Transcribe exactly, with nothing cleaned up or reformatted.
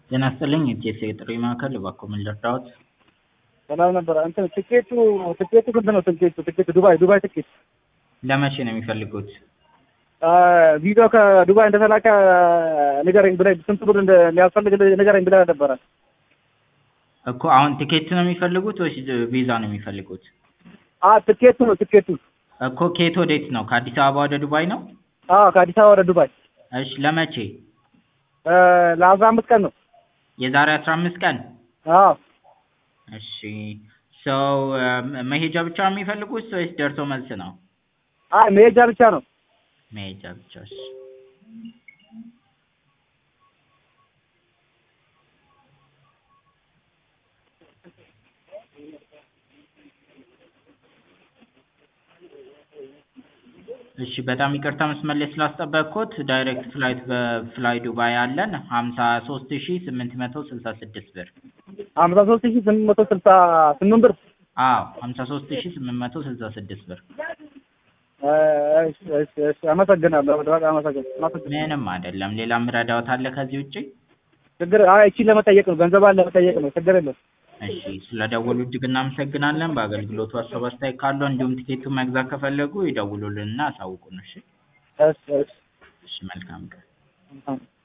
ጤና ይስጥልኝ የኢቲኤስ የጥሪ ማዕከል እባክዎ ምን ልርዳዎት? ሰላም ነበር። እንትን ትኬቱ ትኬቱ ስንት ነው? ትኬቱ ትኬቱ ዱባይ ዱባይ ትኬት ለመቼ ነው የሚፈልጉት? ቪዲዮ ከዱባይ እንደተላከ ንገረኝ ብለህ ስንት ብር እንደሚያስፈልግ ንገረኝ ብለህ ነበረ እኮ። አሁን ቲኬት ነው የሚፈልጉት ወይስ ቪዛ ነው የሚፈልጉት? አ ትኬቱ ነው ትኬቱ እኮ ከየት ወዴት ነው? ከአዲስ አበባ ወደ ዱባይ ነው? አዎ ከአዲስ አበባ ወደ ዱባይ። እሺ ለመቼ? ለአስራ አምስት ቀን ነው። የዛሬ አስራ አምስት ቀን? አዎ። እሺ ሰው መሄጃ ብቻ ነው የሚፈልጉት ወይስ ደርሶ መልስ ነው? አይ መሄጃ ብቻ ነው። መሄጃ ብቻ። እሺ እሺ በጣም ይቅርታ መስመር ላይ ስላስጠበቅኩት። ዳይሬክት ፍላይት በፍላይ ዱባይ አለን ሀምሳ ሶስት ሺህ ስምንት መቶ ስልሳ ስድስት ብር። ሀምሳ ሶስት ሺህ ስምንት መቶ ስልሳ ስምንት ብር? አዎ ሀምሳ ሶስት ሺህ ስምንት መቶ ስልሳ ስድስት ብር። እሺ እሺ እሺ አመሰግናለሁ። በጣም አመሰግናለሁ። ምንም አይደለም። ሌላ ምረዳዎት አለ ከዚህ ውጪ? ችግር አይ እቺ ለመጠየቅ ነው፣ ገንዘብ አለ ለመጠየቅ ነው። ችግር የለም። እሺ ስለደወሉ እጅግ እናመሰግናለን። በአገልግሎቱ ሀሳብ አስተያየት ካለው እንዲሁም ቲኬቱን መግዛት ከፈለጉ ይደውሉልንና አሳውቁን። እሺ እሺ እሺ እሺ መልካም ቀን።